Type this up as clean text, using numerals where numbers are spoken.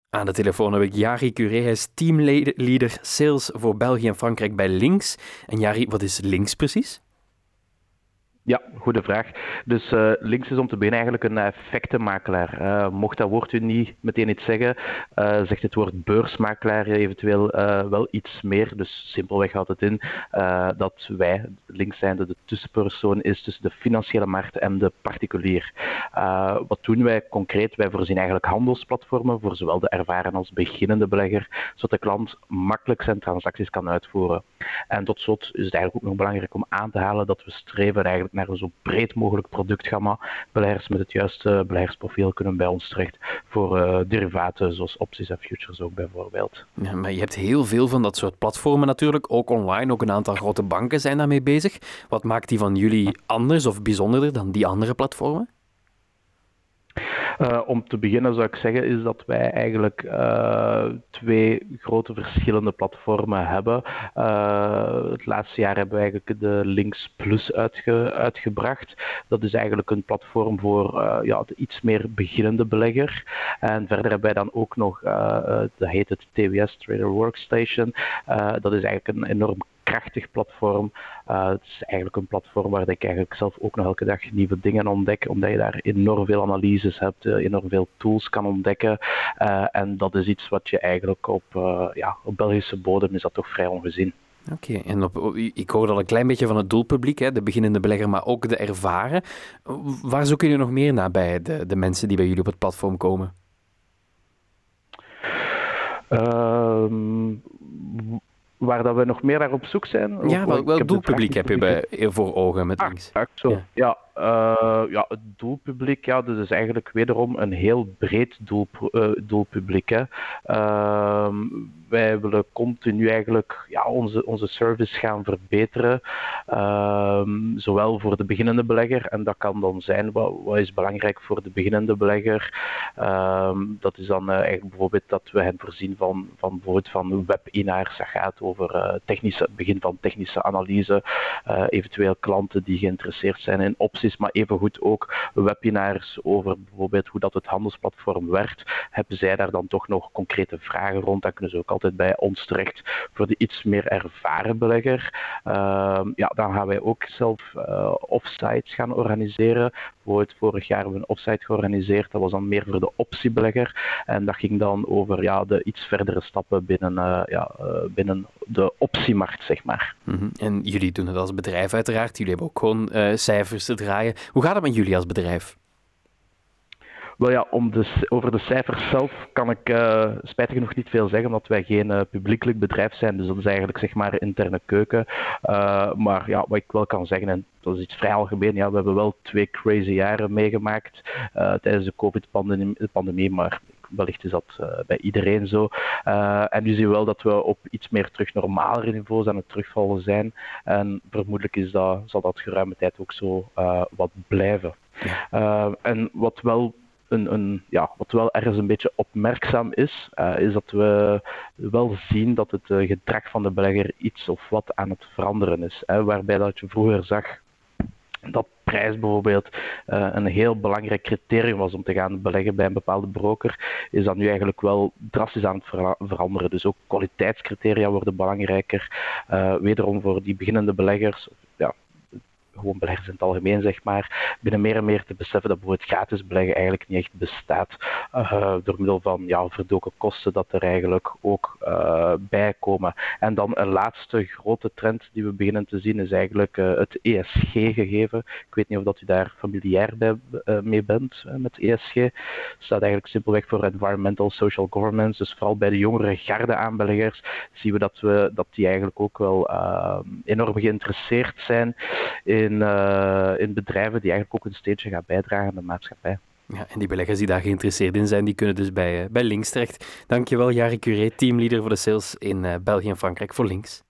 Aan de telefoon heb ik Jari Curé, hij is teamleader sales voor België en Frankrijk bij Lynx. En Jari, wat is Lynx precies? Ja, goede vraag. Dus Lynx is om te beginnen eigenlijk een effectenmakelaar. Mocht dat woord u niet meteen iets zeggen, zegt het woord beursmakelaar eventueel wel iets meer. Dus simpelweg houdt het in dat wij, Lynx zijnde de tussenpersoon is tussen de financiële markt en de particulier. Wat doen wij concreet? Wij voorzien eigenlijk handelsplatformen voor zowel de ervaren als beginnende belegger, zodat de klant makkelijk zijn transacties kan uitvoeren. En tot slot is het eigenlijk ook nog belangrijk om aan te halen dat we streven eigenlijk naar een zo breed mogelijk productgamma. Beleggers met het juiste beleggersprofiel kunnen bij ons terecht voor derivaten zoals opties en futures ook bijvoorbeeld. Ja, maar je hebt heel veel van dat soort platformen natuurlijk, ook online, ook een aantal grote banken zijn daarmee bezig. Wat maakt die van jullie anders of bijzonderder dan die andere platformen? Om te beginnen zou ik zeggen is dat wij eigenlijk twee grote verschillende platformen hebben. Het laatste jaar hebben we eigenlijk de Lynx Plus uitgebracht. Dat is eigenlijk een platform voor de iets meer beginnende belegger. En verder hebben wij dan ook nog, dat heet het TWS, Trader Workstation. Dat is eigenlijk een enorm krachtig platform. Het is eigenlijk een platform waar ik eigenlijk zelf ook nog elke dag nieuwe dingen ontdek, omdat je daar enorm veel analyses hebt, enorm veel tools kan ontdekken. En dat is iets wat je eigenlijk op Belgische bodem is dat toch vrij ongezien. Oké, en ik hoorde al een klein beetje van het doelpubliek, hè, de beginnende belegger, maar ook de ervaren. Waar zoeken jullie nog meer naar bij de mensen die bij jullie op het platform komen? Waar dat we nog meer naar op zoek zijn? Ja, welk doelpubliek heb je voor ogen met Lynx? Het doelpubliek, dat is eigenlijk wederom een heel breed doelpubliek. Hè. Wij willen continu eigenlijk onze service gaan verbeteren, zowel voor de beginnende belegger, en dat kan dan zijn, wat is belangrijk voor de beginnende belegger, dat is dan eigenlijk bijvoorbeeld dat we hen voorzien van webinars, dat gaat over begin van technische analyse, eventueel klanten die geïnteresseerd zijn in opties, maar evengoed ook webinars over bijvoorbeeld hoe dat het handelsplatform werkt. Hebben zij daar dan toch nog concrete vragen rond, dan kunnen ze ook altijd bij ons terecht. Voor de iets meer ervaren belegger, dan gaan wij ook zelf offsites gaan organiseren. Vorig jaar hebben we een offsite georganiseerd, dat was dan meer voor de optiebelegger. En dat ging dan over de iets verdere stappen binnen de optiemarkt, zeg maar. Mm-hmm. En jullie doen het als bedrijf uiteraard. Jullie hebben ook gewoon cijfers te draaien. Hoe gaat het met jullie als bedrijf? Wel ja, over de cijfers zelf kan ik spijtig genoeg niet veel zeggen, omdat wij geen publiekelijk bedrijf zijn. Dus dat is eigenlijk zeg maar interne keuken. Maar ja, wat ik wel kan zeggen, en dat is iets vrij algemeen, we hebben wel 2 crazy jaren meegemaakt tijdens de COVID-pandemie, maar wellicht is dat bij iedereen zo. En nu zien we wel dat we op iets meer terug normalere niveaus aan het terugvallen zijn. En vermoedelijk zal dat geruime tijd ook zo wat blijven. En wat wel wat wel ergens een beetje opmerkzaam is dat we wel zien dat het gedrag van de belegger iets of wat aan het veranderen is. Waarbij dat je vroeger zag dat prijs bijvoorbeeld een heel belangrijk criterium was om te gaan beleggen bij een bepaalde broker, is dat nu eigenlijk wel drastisch aan het veranderen. Dus ook kwaliteitscriteria worden belangrijker. Wederom voor die beginnende beleggers, gewoon beleggers in het algemeen, zeg maar, binnen meer en meer te beseffen dat bijvoorbeeld gratis beleggen eigenlijk niet echt bestaat. Door middel van verdoken kosten dat er eigenlijk ook bij komen. En dan een laatste grote trend die we beginnen te zien is eigenlijk het ESG-gegeven. Ik weet niet of dat u daar familiair mee bent met ESG. Het staat eigenlijk simpelweg voor Environmental Social Governance. Dus vooral bij de jongere garde aan beleggers zien we dat die eigenlijk ook wel enorm geïnteresseerd zijn in bedrijven die eigenlijk ook een steentje gaan bijdragen aan de maatschappij. Ja, en die beleggers die daar geïnteresseerd in zijn, die kunnen dus bij Lynx terecht. Dankjewel, Jari Curé, teamleader voor de sales in België en Frankrijk voor Lynx.